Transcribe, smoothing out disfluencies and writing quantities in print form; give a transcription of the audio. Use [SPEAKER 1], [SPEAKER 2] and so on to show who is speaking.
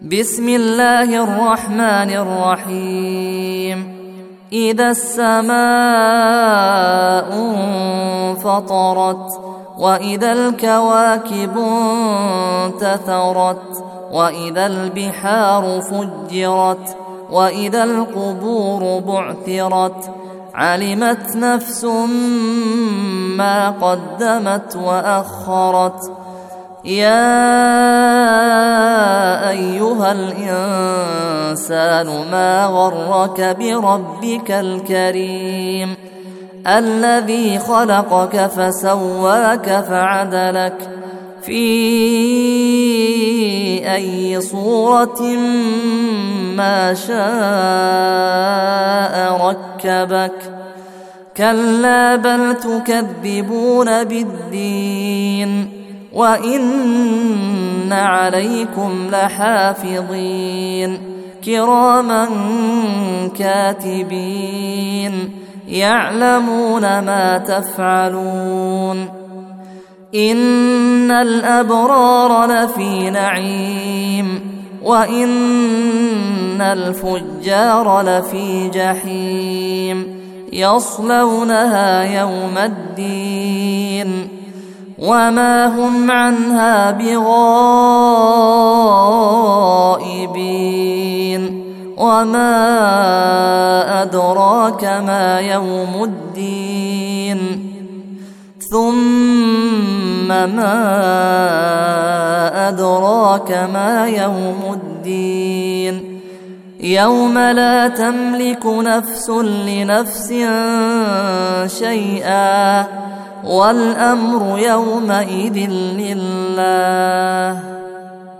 [SPEAKER 1] بسم الله الرحمن الرحيم. إذا السماء انفطرت وإذا الكواكب انتثرت وإذا البحار فجرت وإذا القبور بعثرت علمت نفس ما قدمت وأخرت. يا أيها الإنسان ما غرك بربك الكريم الذي خلقك فسواك فعدلك في أي صورة ما شاء ركبك. كلا بل تكذبون بالدين وإن عليكم لحافظين كراما كاتبين يعلمون ما تفعلون. إن الأبرار لفي نعيم وإن الفجار لفي جحيم يصلونها يوم الدين وما هم عنها بغائبين. وما أدراك ما يوم الدين ثم ما أدراك ما يوم الدين يوم لا تملك نفس لنفس شيئا والأمر يومئذ لله.